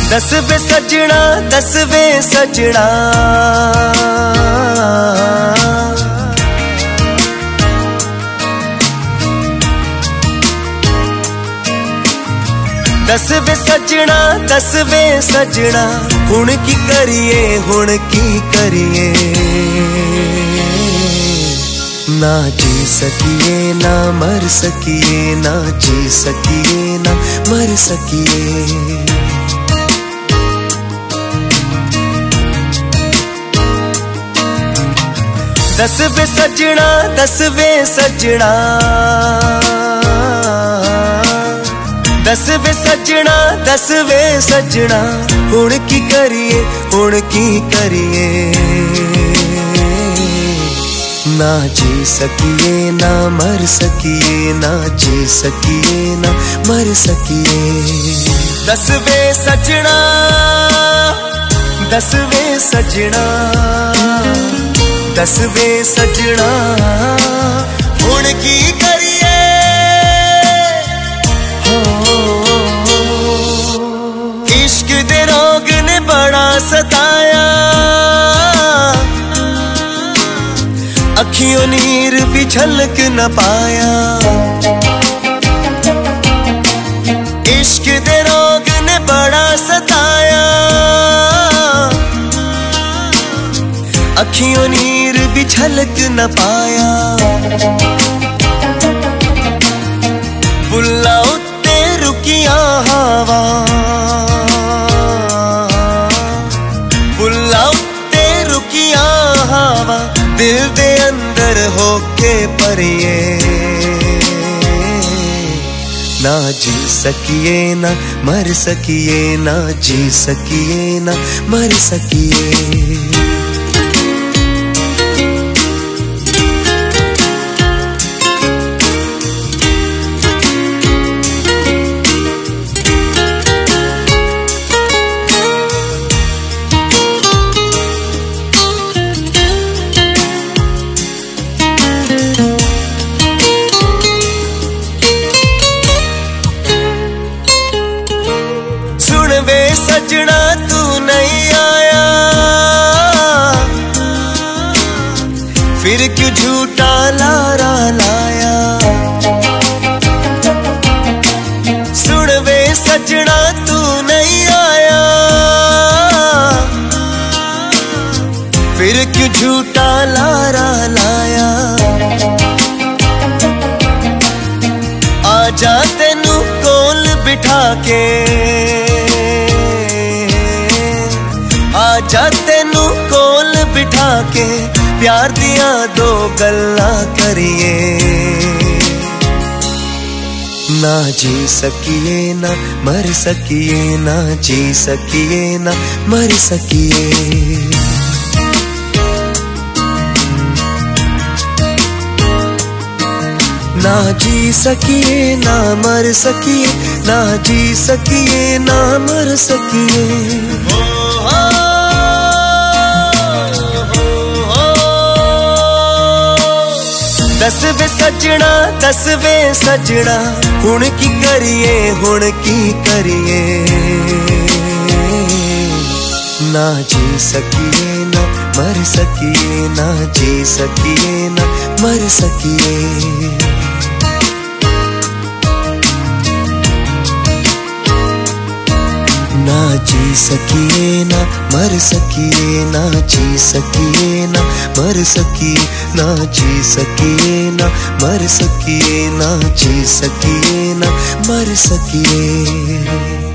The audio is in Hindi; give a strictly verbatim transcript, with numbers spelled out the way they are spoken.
दस वे सजना दस वे सजना दस वे सजना दस वे सजना हुण की करिए हुण की करिए ना जी सकिए ना मर सकिए ना जी सकिए ना मर सकिए। दस वे सजना दस वे सजना दस वे सजना दस वे सजना हुण की करिए हुण की करिए ना जी सकिए ना मर सकिए ना जी सकिए ना मर सकिए। दस वे सजना दस वे सजना दस वे सजना हुण की करिए इश्क दे रोग ने बड़ा सताया अखियों नीर भी झलक न पाया इश्क दे रोग ने बड़ा सताया अखियों नीर भी झलक न पाया बुल्ला उत्ते रुकिया हवा बुल्ला उत्ते रुकिया हवा दिल दे अंदर होके परिए ना जी सकिए ना मर सकिए ना जी सकिए ना मर सकिए। वे सजना तू नहीं आया फिर क्यों झूठा लारा लाया सुन वे सजना तू नहीं आया फिर क्यों झूठा लारा लाया आजा तेनू कोल बिठा के आजा तेनू कोल बिठा के प्यार दिया दो गल्लां करिए ना जी सकिए ना मर सकिए ना जी सकिए ना मर सकिए। ना जी सकिए ना मर सकिए ना जी सकिए ना मर सकिए। दस वे सजना दस वे सजना हुण की करिए हुण की करिए ना जी सकिए ना मर सकिए ना जी सकिए ना मर सकिए। ना जी सकिए ना मर सकिए ना जी सकिए ना मर सकिए ना जी सकिए ना मर सकिए ना जी सकिए ना मर सकिए।